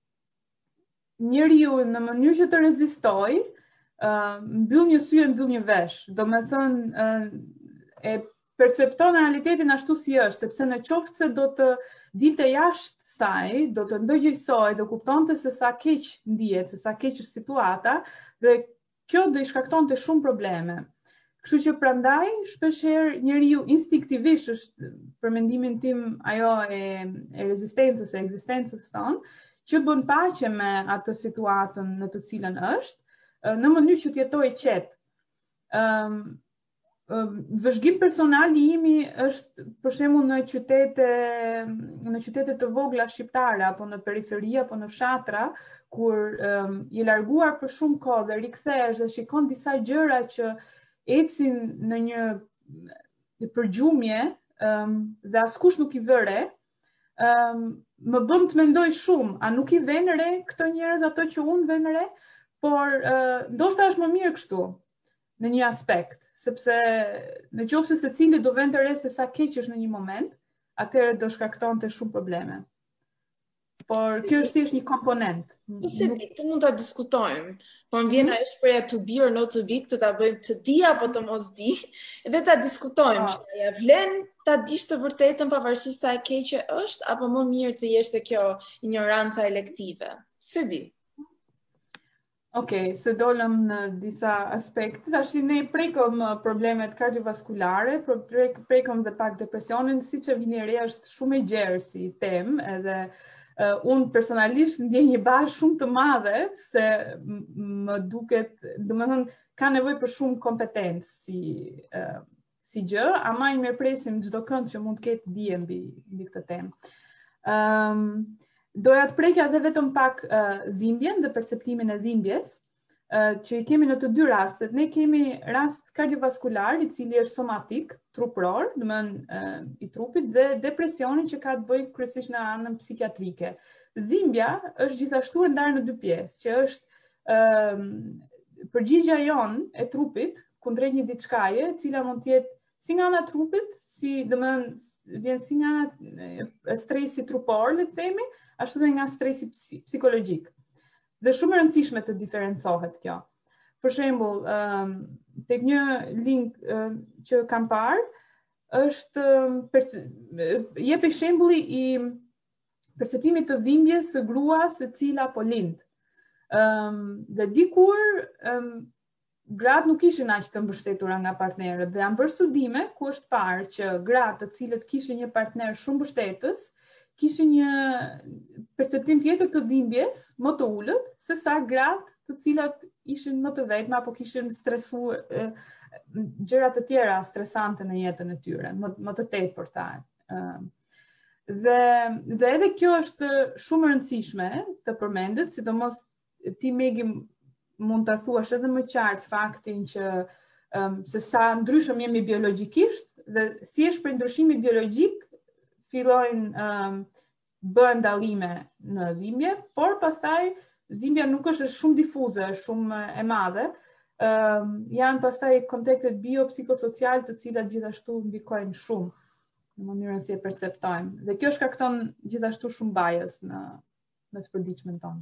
njeriu në mënyrë që të rezistoj, uh, mbyll një sy e mbyll një vesh. Do me thënë, uh, e percepton realitetin ashtu si është, sepse në qoftë se do të dilte jashtë saj, do të ndërgjegjësoj, do kuptonte se sa keq ndihet, se sa keq është situata, dhe kjo do i shkaktonte shumë probleme. Kështu që prandaj shpeshherë njeriu instinktivisht është, për mendimin tim, ajo e, e rezistencës, e ekzistencës tonë, që bën paqe me atë situatën në të cilën është, në mënyrë që të jetojë qetë. Um, Vëzhgim personal i imi është, për shembull, në qytete, në qytete të vogla shqiptare apo në periferi apo në fshatra, kur um, je larguar për shumë kohë dhe rikthehesh dhe shikon disa gjëra që ecin në një përgjumje um, dhe askush nuk i vëre, um, më bën të mendoj shumë, a nuk i vjen re këto njerëz ato që unë vjen re? por uh, ndoshta është më mirë kështu në një aspekt, sepse në qoftë se secili do vente re se sa keq është në një moment, atëherë do shkaktonte shumë probleme. Por kjo është thjesht një komponent. Po se di, tu mund ta diskutojmë. Po më vjen ajo shpreha to be or not to be, këtë ta bëjmë të di apo të mos di, edhe ta diskutojmë. Po. Ja vlen ta dish të vërtetën pavarësisht sa e keqe është, apo më mirë të jesh te kjo ignoranca elektive. Se di. Okej, se dolëm në disa aspekte. Tash ne prekëm problemet kardiovaskulare, prek, prekëm dhe pak depresionin, siç e vini re është shumë e gjerë si temë, edhe uh, unë personalisht ndjej një bazë shumë të madhe se më duket, domethënë ka nevojë për shumë kompetencë si uh, si gjë, ama i mirëpresim çdo kënd që mund të ketë dije mbi mbi këtë temë. Ëm um, Doja të prekja edhe vetëm pak uh, dhimbjen dhe perceptimin e dhimbjes, uh, që i kemi në të dy rastet. Ne kemi rast kardiovaskular, i cili është somatik, trupror, domethënë uh, i trupit, dhe depresioni që ka të bëjë kryesisht në anën psikiatrike. Dhimbja është gjithashtu e ndarë në dy pjesë, që është uh, përgjigjja jon e trupit kundrejt një diçkaje, e cila mund të jetë si nga ana e trupit, si domethënë vjen si nga ana stresi trupor, le të themi, ashtu dhe nga stresi psikologjik. Dhe shumë e rëndësishme të diferencohet kjo. Për shembull, um, tek një link um, që kam parë, është um, jep shembulli i perceptimit të dhimbjes së gruas e cila po lind. Um, dhe dikur um, gratë nuk ishin aq të mbështetura nga partnerët dhe janë bërë studime ku është parë që gratë të cilët kishin një partner shumë mbështetës kishin një perceptim tjetër të dhimbjes më të ulët se sa gratë të cilat ishin më të vetme apo kishin stresuar e, gjëra të tjera stresante në jetën e tyre, më, më të tepërta. Dhe dhe edhe kjo është shumë e rëndësishme të përmendet, sidomos ti Megi mund ta thuash edhe më qartë faktin që um, se sa ndryshëm jemi biologjikisht dhe thjesht për ndryshimit biologjik fillojnë um, bën dallime në dhimbje, por pastaj dhimbja nuk është shumë difuze, shumë e madhe. Um, janë pastaj kontektet biopsikosocial të cilat gjithashtu ndikojnë shumë në mënyrën si e perceptojmë. Dhe kjo shkakton gjithashtu shumë bias në në të përditshmën tonë.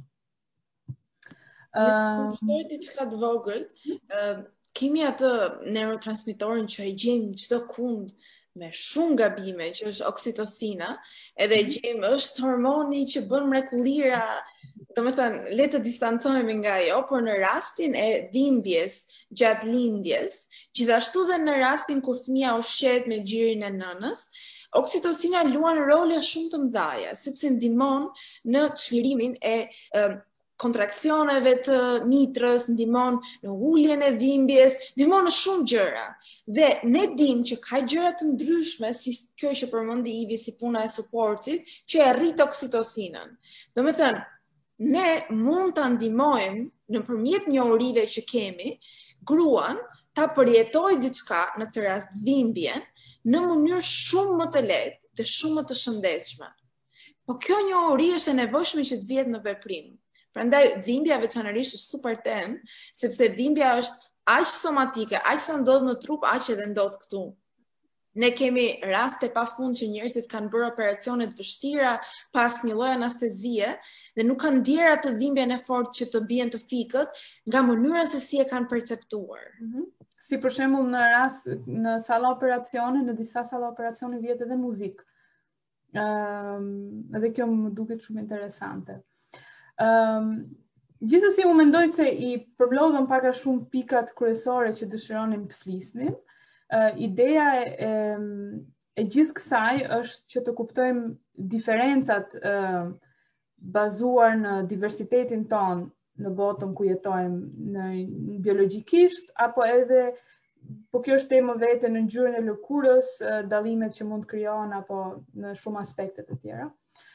Në të shtoj diçka të vogël, uh, kemi atë neurotransmitorin që i gjejmë çdo kund me shumë gabime, që është oksitocina, edhe i gjejmë është hormoni që bën mrekullira, domethënë le të distancohemi nga ajo, por në rastin e dhimbjes gjatë lindjes, gjithashtu dhe në rastin kur fëmia ushqet me gjirin e nënës, oksitocina luan role shumë të mëdha, sepse ndihmon në çlirimin e uh, kontraksioneve të mitrës, ndihmon në uljen e dhimbjes, ndihmon në shumë gjëra. Dhe ne dim që ka gjëra të ndryshme, si kjo që përmendi Ivi si puna e suportit, që e rrit oksitocinën. Do me thënë, ne mund të ndihmojmë nëpërmjet njohurive që kemi, gruan ta përjetojë diçka, në këtë rast dhimbjen, në mënyrë shumë më të lehtë dhe shumë më të shëndetshme. Po kjo njohuri është e nevojshme që të vihet në veprim. Prandaj dhimbja veçanërisht është super temë, sepse dhimbja është aq somatike, aq sa ndodh në trup, aq edhe ndodh këtu. Ne kemi raste pafund që njerëzit kanë bërë operacione të vështira pas një lloji anestezie dhe nuk kanë ndier atë dhimbjen e fortë që të bien të fikët nga mënyra se si e kanë perceptuar. Mm-hmm. Si për shembull në rast në salla operacione, në disa salla operacione vjet edhe muzikë. Ëm, um, edhe kjo më duket shumë interesante. Um, gjithsesi unë mendoj se i përblodhëm pak a shumë pikat kryesore që dëshironim të flisnim. Uh, ideja e, e, e gjithë kësaj është që të kuptojmë diferencat uh, bazuar në diversitetin ton në botën ku jetojmë, në, në biologjikisht, apo edhe, po kjo është temë vete, në ngjyrën e lëkurës, uh, dallimet që mund të krijohen apo në shumë aspekte të tjera.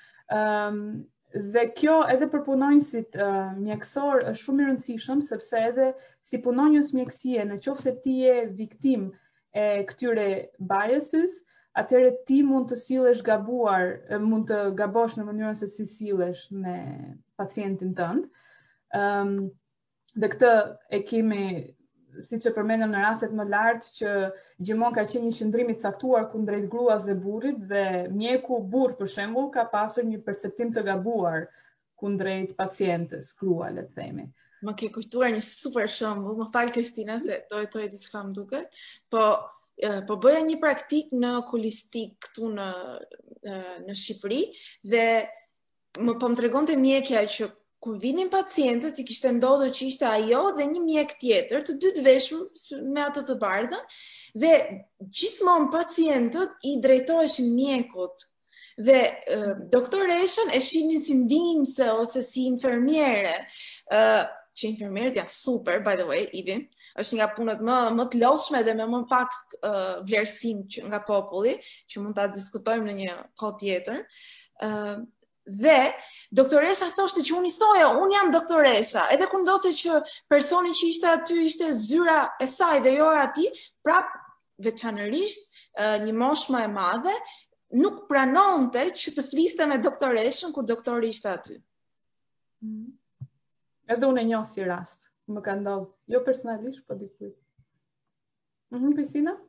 Um, Dhe kjo edhe për punonjësit uh, mjekësor është shumë i rëndësishëm, sepse edhe si punonjës mjekësie, në qoftë se ti je viktim e këtyre biases, atëherë ti mund të sillesh gabuar, mund të gabosh në mënyrën se si sillesh me pacientin tënd. Um, Dhe këtë e kemi, siç e përmendëm në rastet më lartë, që gjithmonë ka qenë një qëndrim i caktuar kundrejt gruas dhe burrit dhe mjeku burr për shembull ka pasur një perceptim të gabuar kundrejt pacientes, grua, le të themi. Më ke kujtuar një super shembull, më fal Kristina se do të thoj diçka më duket, po po bëja një praktik në okulistik këtu në në Shqipëri dhe më po më tregonte mjekja që kur vinin pacientët, i kishte ndodhur që ishte ajo dhe një mjek tjetër, të dy të veshur me ato të bardhën, dhe gjithmonë pacientët i drejtoheshin mjekut. Dhe uh, doktoreshën e shihnin si ndihmëse ose si infermiere. Uh, që infermierët janë super, by the way, Ivi, është nga punët më, më të lodhshme dhe me më pak uh, vlerësim që, nga populli, që mund ta diskutojmë në një kohë tjetër. Uh, Dhe doktoresha thoshte që unë i thoja, unë jam doktoresha, edhe kur ndodhte që personi që ishte aty ishte zyra e saj dhe jo e atij, prap veçanërisht një moshë më e madhe, nuk pranonte që të fliste me doktoreshën kur doktori ishte aty. Mm. Edhe unë e njoh si rast, më ka ndodhur, jo personalisht, po dikujt. Mhm, Kristina?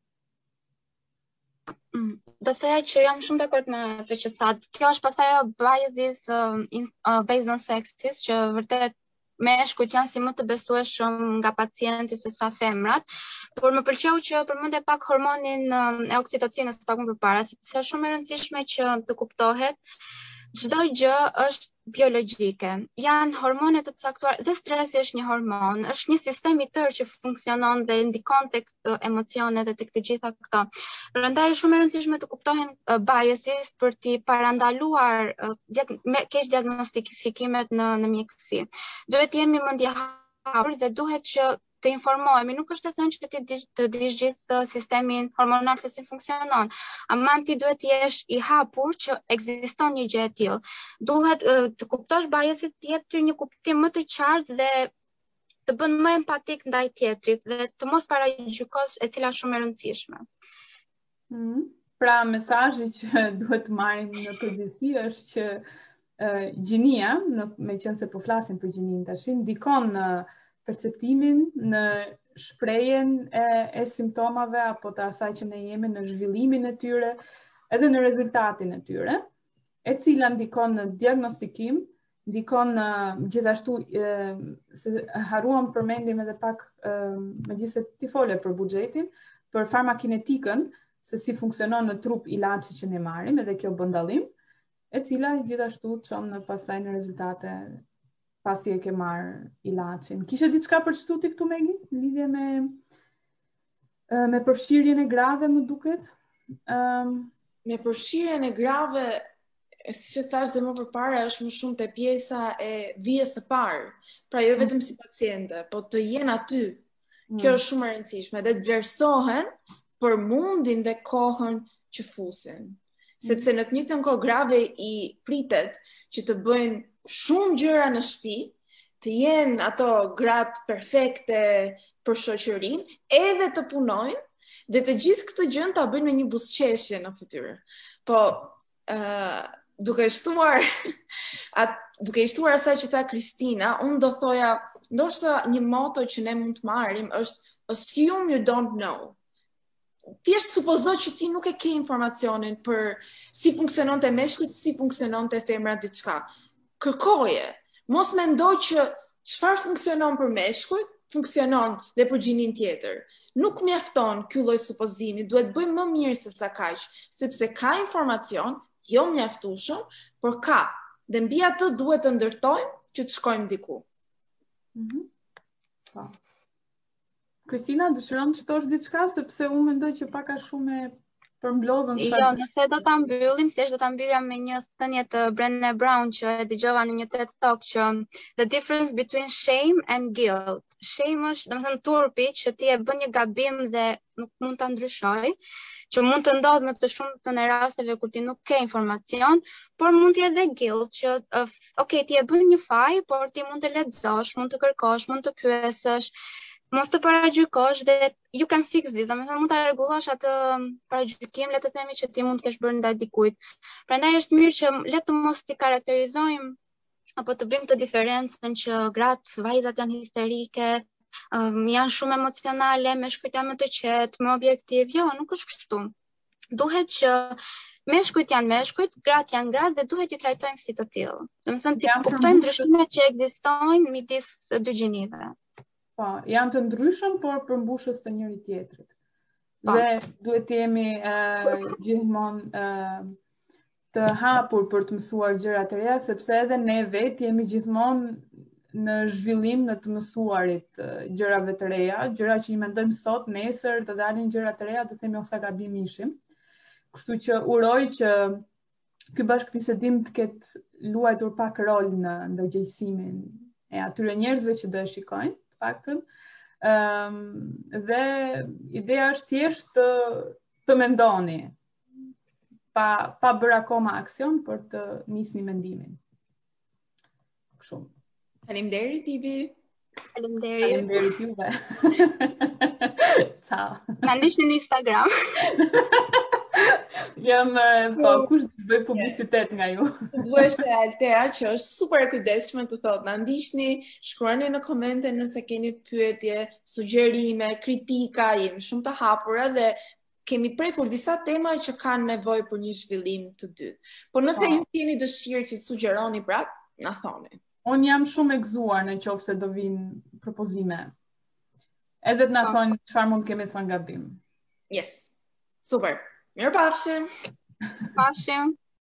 Do thoya që jam shumë dakord me atë që thatë. Kjo është pastaj ajo biases uh, in, uh, based on sexes, që vërtet meshkujt janë si më të besueshëm nga pacienti se sa femrat, por më pëlqeu që përmendë pak hormonin uh, e oksitocinës pak më përpara, sepse është shumë e rëndësishme që të kuptohet çdo gjë është biologjike. Janë hormone të caktuar, dhe stresi është një hormon, është një sistem i tërë që funksionon dhe ndikon tek emocionet dhe tek të gjitha këto. Prandaj është shumë e rëndësishme të kuptohen uh, biases për t'i parandaluar uh, diag me keq diagnostifikimet në në mjekësi. Duhet jemi mendje hapur dhe duhet që të informohemi, nuk është të thënë që ti të dish gjithë sistemin hormonal se si funksionon. Aman ti duhet të jesh i hapur që ekziston një gjë e tillë. Duhet uh, të kuptosh biaset, të jep ty një kuptim më të qartë dhe të bën më empatik ndaj tjetrit dhe të mos paragjykosh, e cila është shumë e rëndësishme. Mm. Pra mesazhi që duhet të marrim në përgjithësi është që uh, gjinia, në, me qenë se po flasim për gjinin tash, ndikon në uh, perceptimin, në shprehjen e, e simptomave apo të asaj që ne jemi, në zhvillimin e tyre, edhe në rezultatin e tyre, e cila ndikon në diagnostikim, ndikon në gjithashtu e, se haruam përmendim edhe pak e, megjithëse ti fole për buxhetin, për farmakinetikën, se si funksionon në trup ilaçi që ne marrim, edhe kjo bën dallim, e cila gjithashtu çon në pastaj në rezultate pasi e ke marrë ilaçin. Kishe diçka për shtuti këtu, Megi, në lidhje me me përfshirjen e grave, më duket? Um... Me përfshirjen e grave, siç e thash dhe më përpara, është më shumë te pjesa e vijës së parë. Pra jo vetëm si paciente, po të jenë aty. Mm. Kjo është shumë e rëndësishme dhe të vlerësohen për mundin dhe kohën që fusin. Sepse në të njëjtën kohë grave i pritet që të bëjnë shumë gjëra në shtëpi, të jenë ato gratë perfekte për shoqërinë, edhe të punojnë, dhe të gjithë këtë gjë ta bëjnë me një buzëqeshje në fytyrë. Po, uh, duke shtuar at, duke shtuar asaj që tha Kristina, unë do thoja, ndoshta një moto që ne mund të marrim është assume you don't know. Thjesht supozo që ti nuk e ke informacionin për si funksionon të meshkujt, si funksionon të femra diçka. Kërkoje. Mos mendoj që çfarë funksionon për meshkujt, funksionon dhe për gjinin tjetër. Nuk mjafton ky lloj supozimi, duhet bëjmë më mirë se sa kaq, sepse ka informacion, jo mjaftueshëm, por ka. Dhe mbi atë duhet të ndërtojmë që të shkojmë diku. Mhm. Po. Kristina, dëshiron të thosh diçka, sepse unë mendoj që pak a shumë e përmblodhën. Jo, nëse do ta mbyllim, thjesht do ta mbylja me një thënie të Brené Brown që e dëgjova në një TED Talk, që the difference between shame and guilt. Shame është, domethënë, turpi që ti e bën një gabim dhe nuk mund ta ndryshoj, që mund të ndodhë në të shumtën e rasteve kur ti nuk ke informacion, por mund të jetë edhe guilt që uh, ok, ti e bën një faj, por ti mund të lexosh, mund të kërkosh, mund të pyesësh, mos të paragjykosh dhe you can fix this, domethënë mund ta rregullosh atë paragjykim, le të themi, që ti mund të kesh bërë ndaj dikujt. Prandaj është mirë që le të mos ti karakterizojmë apo të bëjmë të diferencën që gratë, vajzat janë histerike, um, janë shumë emocionale, meshkujt janë më të qetë, më objektiv. Jo, nuk është kështu. Duhet që meshkujt janë meshkujt, gratë janë gratë dhe duhet i trajtojmë si të tillë. Domethënë ti kuptojmë ndryshimet që ekzistojnë midis dy gjinive. Po, janë të ndryshëm, por përmbushës të njëri tjetrit. Pa. Dhe duhet të jemi uh, gjithmonë uh, të hapur për të mësuar gjëra të reja, sepse edhe ne vetë jemi gjithmonë në zhvillim në të mësuarit uh, gjërave të reja, gjëra që i mendojmë sot, nesër të dalin gjëra të reja, të themi ose gabim ishim. Kështu që uroj që ky bashkëbisedim të ketë luajtur pak rol në ndërgjegjësimin e atyre njerëzve që do e shikojnë, të paktën. Um, dhe ideja është thjesht të, të mendoni pa, pa bërë akoma aksion për të nisni mendimin. Kështu. Faleminderit Ivi. Faleminderit. Faleminderit juve. Ciao. Na ndiqni në Instagram. Jam, po, kush të bëj publicitet nga ju? Duhesh e Altea, që është super e kujdesshme të thotë, na ndiqni, shkruani në komente nëse keni pyetje, sugjerime, kritika, jemi shumë të hapura dhe kemi prekur disa tema që kanë nevojë për një zhvillim të dytë. Po nëse ju keni dëshirë që të sugjeroni prap, na thoni. Unë jam shumë e gëzuar në qoftë se do vinë propozime. Edhe të na thonë çfarë mund kemi thënë gabim. Yes. Super. Mirë pafshim. Pafshim.